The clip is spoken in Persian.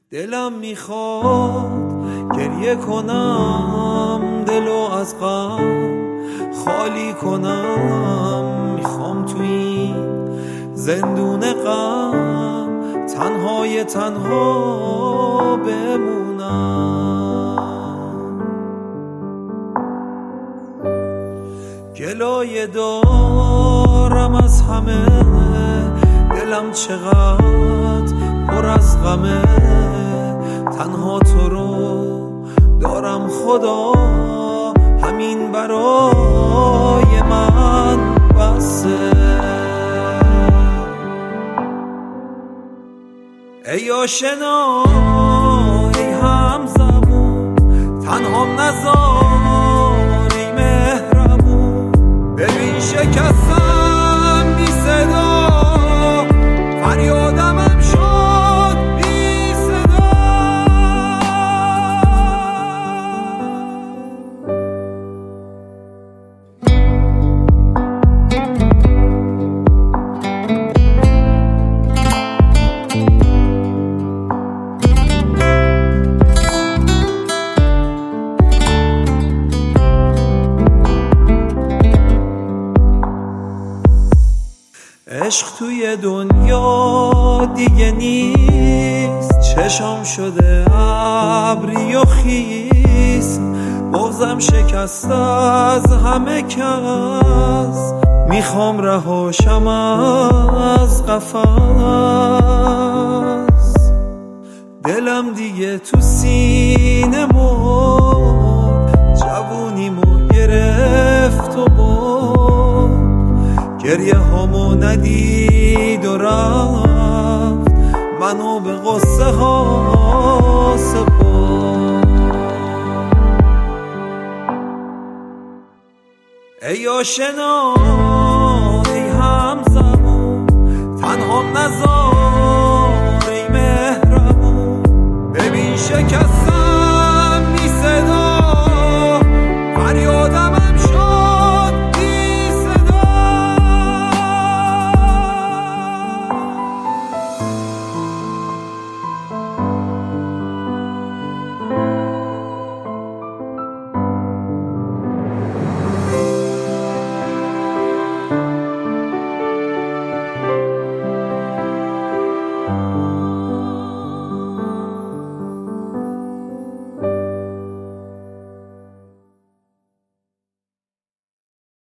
دلم میخواد گریه کنم، دلو از غم خالی کنم. میخوام تو این زندون غم تنهای تنها بمونم. گلایه دارم از همه، دلم چقدر پر از غمه. تنها تو رو دارم خدا، همین برای من بسه. ای آشنا ای همزبون، تنهام نذار ای مهربون. ببین شکستم بی صدا، فریادم هم شد بی صدا. عشق توی دنیا دیگه نیست، چشام شده ابری و خیس. بغضم شکست از همه کس، میخوام رهاشم از قفس. دلم دیگه تو سینه مرد، جوونیمو گرفت و برد. گریه هامو ندید و رفت، منو به غصه ها سپرد. ای آشنا